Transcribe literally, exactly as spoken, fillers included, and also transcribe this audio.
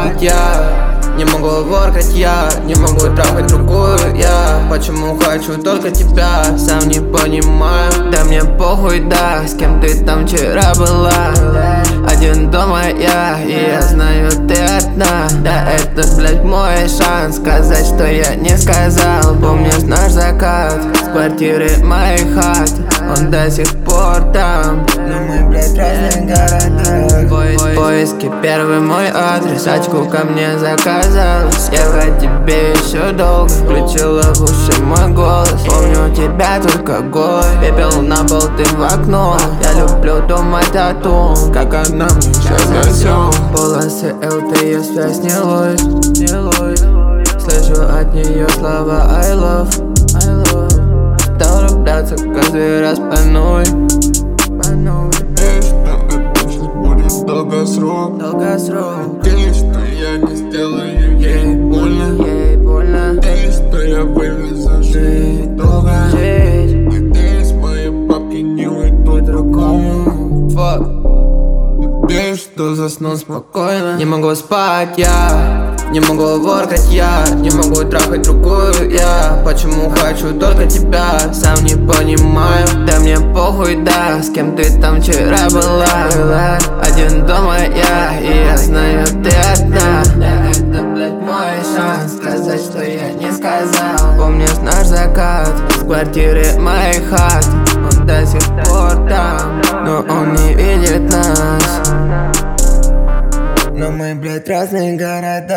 спать я, не могу воркать я, не могу трахать другую я. Почему хочу только тебя, сам не понимаю. Да мне похуй, да, с кем ты там вчера была. Один дома я, и я знаю, ты одна. Да это, блядь, мой шанс сказать, что я не сказал. Помнишь наш закат с квартиры моей хат? Он до сих пор там, но мы, блядь, в разных городах. В поиске первый мой адрес, очку ко мне заказалась. Ехать тебе еще долго, включила в уши мой голос. Помню тебя только голос, пепел на пол, ты в окно. Я люблю думать о том, как она мне сейчас засел. Полосы ЛТ, ее связь не ловит, не ловит. Слышу от нее слова I love, I love. Стал рубляться каждый раз по новой, по новой. Долгосрок, долгосрок. Надеюсь, что я не сделаю ей больно, ей больно. Надеюсь, что я вывезу жить долго. Надеюсь, мои бабки не уйдут другому. Fuck. Надеюсь, что засну спокойно. Не могу спать я, не могу воркать я, не могу трахать другую я. Почему хочу только тебя, сам не понимаю. Да мне похуй, да, с кем ты там вчера была. Один дома я, и я знаю, ты одна. Да это, блядь, мой шанс сказать, что я не сказал. Помнишь наш закат с квартиры моей хат? Он до сих пор там, но он не видит нас. Но мы, блядь, в разных городах.